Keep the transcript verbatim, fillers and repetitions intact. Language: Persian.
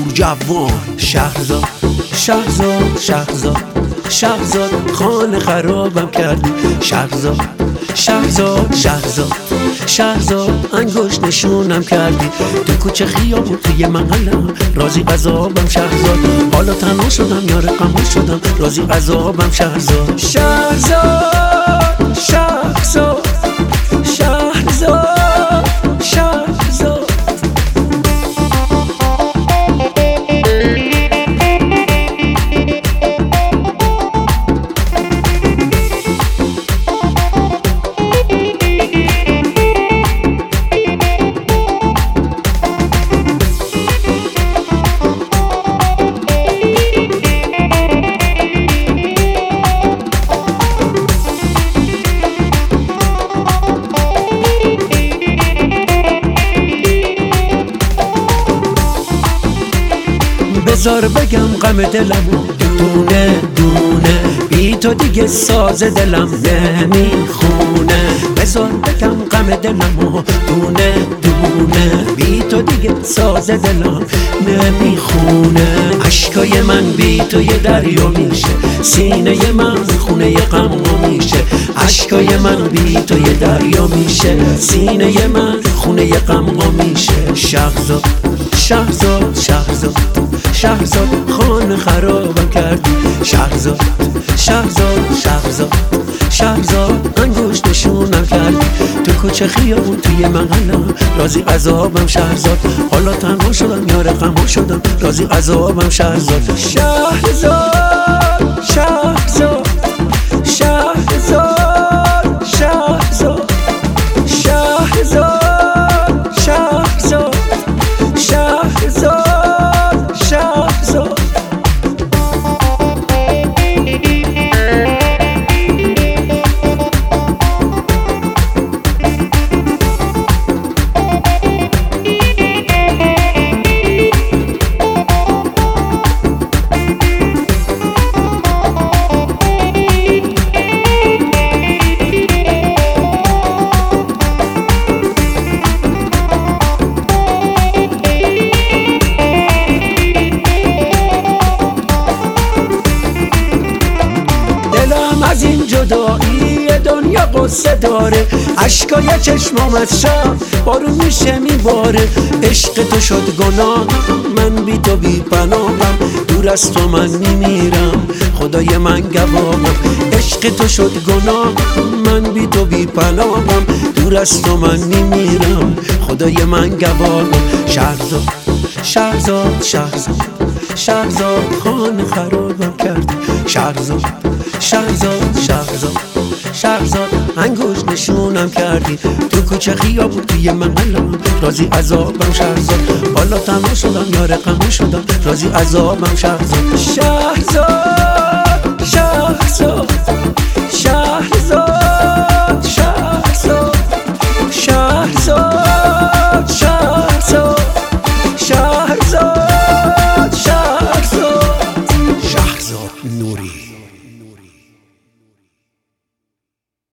نوجوان شهرزاد شهرزاد شهرزاد شهرزاد خانه خرابم کردی شهرزاد شهرزاد شهرزاد شهرزاد انگشت نشونم کردی تو کوچه خیابون توی محلم راضی عذابم شهرزاد حالا تنها شدم یار غم شدم راضی عذابم شهرزاد شهرزاد شهرزاد شهرزاد شهرزاد بذار بگم غم دلمو دونه دونه بی تو دیگه ساز دلم نمیخونه بذار بگم غم دلمو دونه دونه بی تو دیگه ساز دلم نمیخونه عشقای من بی تو یه دریا میشه سینه من خونه غم میشه عشقای من بی تو یه دریا میشه سینه من خونه غم میشه شهرزاد شهرزاد شهرزاد شهرزاد خانه خرابم کردی شهرزاد شهرزاد شهرزاد شهرزاد انگشت نشونم کردی تو کوچه خیابون توی محلم راضی عذابم شهرزاد حالا تنها شدم یار غم شدم راضی عذابم شهرزاد شهرزاد شهرزاد شهرزاد شهرزاد شهرزاد شهرزاد شهرزاد از این جدایی دنیا قصه داره عشقای چشمامت شب بارون میشه میباره عشق تو شد گناه من بی تو بی پناهم دور از تو من میمیرم خدای من گواهم عشق تو شد گناه من بی تو بی پناهم دور از تو من میمیرم خدای من گواهم شهرزاد شهرزاد شهرزاد شهرزاد خانه خرابم کردی شهرزاد شهرزاد شهرزاد شهرزاد انگشت نشونم کردی تو کوچه خیابون توی محلم راضی عذابم شهرزاد حالا تنها شدم یار غم شدم راضی عذابم شهرزاد شهر